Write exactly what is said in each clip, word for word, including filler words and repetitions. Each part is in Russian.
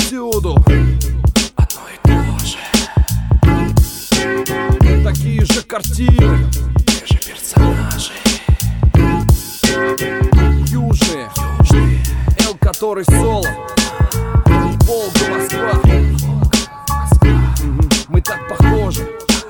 Всюду одно и то же. Такие же картины, те же персонажи. Южные, Южные. Эл, который соло. Волга, Москва. Мы так похожи.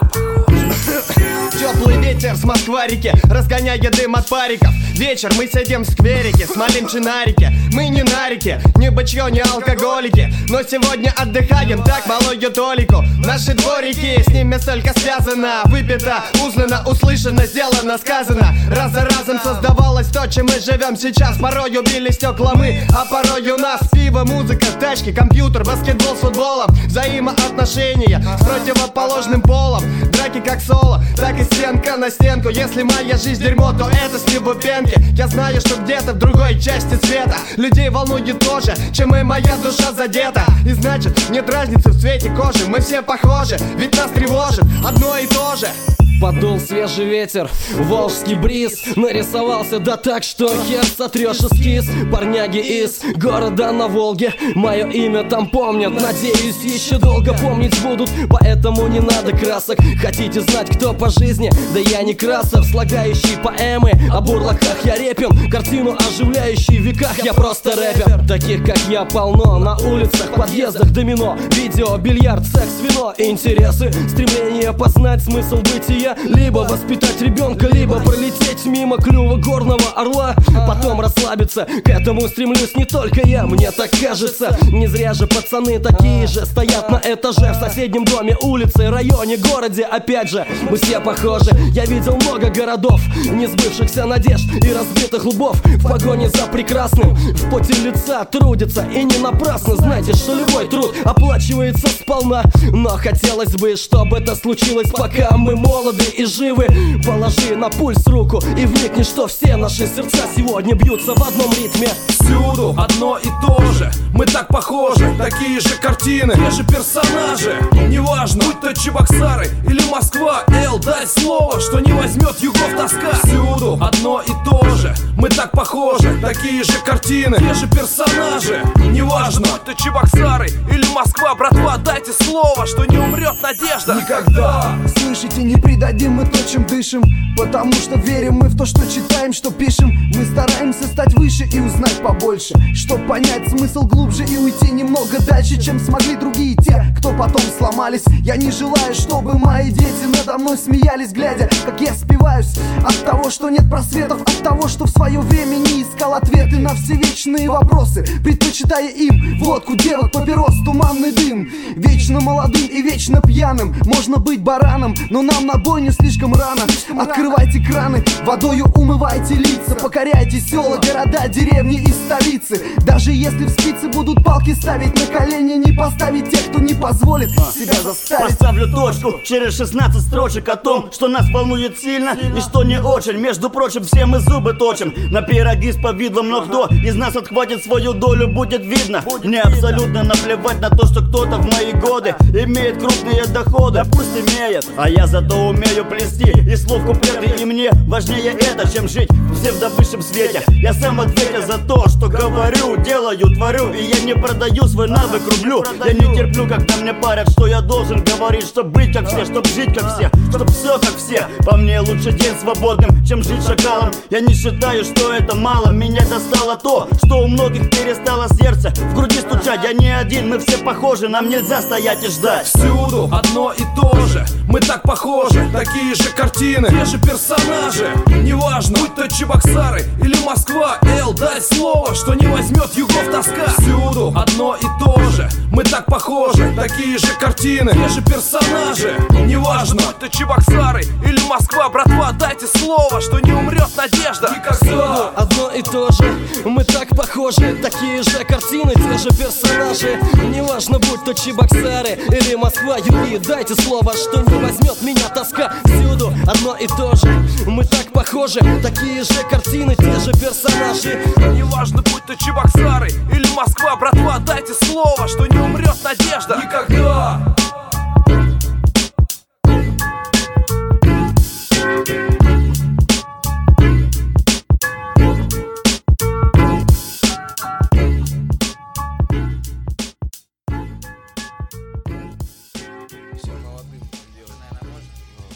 Теплый ветер с Москва-реки разгоняя дым от париков. Вечер мы сидим в скверике, смолим чинарики. Мы не нарики, не бычье, не алкоголики, но сегодня отдыхаем так малую толику. Наши дворики, с ними столько связано. Выпито, узнано, услышано, сделано, сказано. Раз за разом создавалось то, чем мы живем сейчас. Порою били стекла мы, а порой у нас пиво, музыка, тачки, компьютер, баскетбол с футболом. Взаимоотношения с противоположным полом. Драки как соло, так и стенка на стенку. Если моя жизнь дерьмо, то это с Либупенки. Я знаю, что где-то в другой части света людей волнует то же, чем и моя душа задета. И значит, нет разницы в цвете кожи. Мы все похожи, ведь нас тревожит одно и то же. Подул свежий ветер, волжский бриз. Нарисовался да так, что хер сотрешь эскиз. Парняги из города на Волге, мое имя там помнят. Надеюсь, еще долго помнить будут, поэтому не надо красок. Хотите знать, кто по жизни? Да я не Красов, слагающий поэмы о бурлаках я репин, картину оживляющий в веках я просто рэпер. Таких как я полно на улицах, подъездах, домино, видео, бильярд, секс, вино, интересы, стремление познать смысл бытия. Либо воспитать ребенка, либо пролететь мимо клюва горного орла, потом расслабиться. К этому стремлюсь не только я, мне так кажется. Не зря же пацаны такие же стоят на этаже, в соседнем доме, улице, районе, городе. Опять же, мы все похожи. Я видел много городов, несбывшихся надежд и разбитых лбов. В погоне за прекрасным, в поте лица трудится, и не напрасно. Знаете, что любой труд оплачивается сполна, но хотелось бы, чтобы это случилось, пока мы молоды и живы. Положи на пульс руку и вникни, что все наши сердца сегодня бьются в одном ритме. Всюду одно и то же, мы так похожи, такие же картины, те же персонажи. Неважно, будь то Чебоксары или Москва, Эл, дай слово, что не возьмет югов тоска. Всюду одно и то же, мы так похожи, такие же картины, те же персонажи. Неважно, будь то Чебоксары или Москва, братва, дайте слово, что не умрет надежда никогда. Слышите, не предадим мы то, чем дышим, потому что верим мы в то, что читаем, что пишем. Мы стараемся стать выше и узнать побольше, чтоб понять смысл глубже и уйти немного дальше, чем смогли другие те, кто потом сломались. Я не желаю, чтобы мои дети надо мной смеялись, глядя, как я спиваюсь от того, что нет просветов, от того, что в свое время не искал ответы на все вечные вопросы, предпочитая им водку, девок, папирос, туманный дым. Вечно молодым и вечно пьяным можно быть бараном, но нам на бойню слишком рано. Открывайте краны, водою умывайте лица, покоряйте села, города, деревни и столицы. Даже если в спицы будут палки ставить, на колени не поставить тех, кто не позволит себя заставить. Поставлю точку через шестнадцать строчек о том, что нас волнует сильно и что не очень. Между прочим, все мы зубы точим на пироги с повидлом, но кто из нас отхватит свою долю, будет видно. Мне абсолютно наплевать на то, что кто-то в мои годы имеет крупные доходы. Пусть имеет, а я зато умею плести и слов куплеты, и мне важнее это, чем жить в псевдовысшем свете. Я сам ответил за то, что говорю, делаю, творю, и я не продаю свой навык рублю. Я не терплю, когда мне парят, что я должен говорить, чтоб быть как все, чтоб жить как все, чтоб все как все. По мне лучше день свободным, чем жить шакалом. Я не считаю, что это мало, меня достало то, что у многих перестало сердце в груди стучать. Я не один, мы все похожи, нам нельзя стоять и ждать. Всюду одно и то же, мы так похожи, такие же картины, те же персонажи. Неважно, будь то Чебоксары или Москва, Эл, дай слово, что не возьмет югов тоска. Всюду одно и то же, мы так похожи, такие же картины, те же персонажи. Неважно, будь то Чебоксары или Москва, братва, дайте слово, что не умрет надежда никогда. Всюду одно и то же, мы так похожи, такие же картины, те же персонажи. Неважно, будь то Чебоксары или Москва, юги, дайте слово, что не возьмет меня тоска. Всюду одно и то же, мы так похожи, такие же картины, те же персонажи. Неважно, будь то Чебоксары или Москва, братва, дайте слово, что не умрет надежда никогда.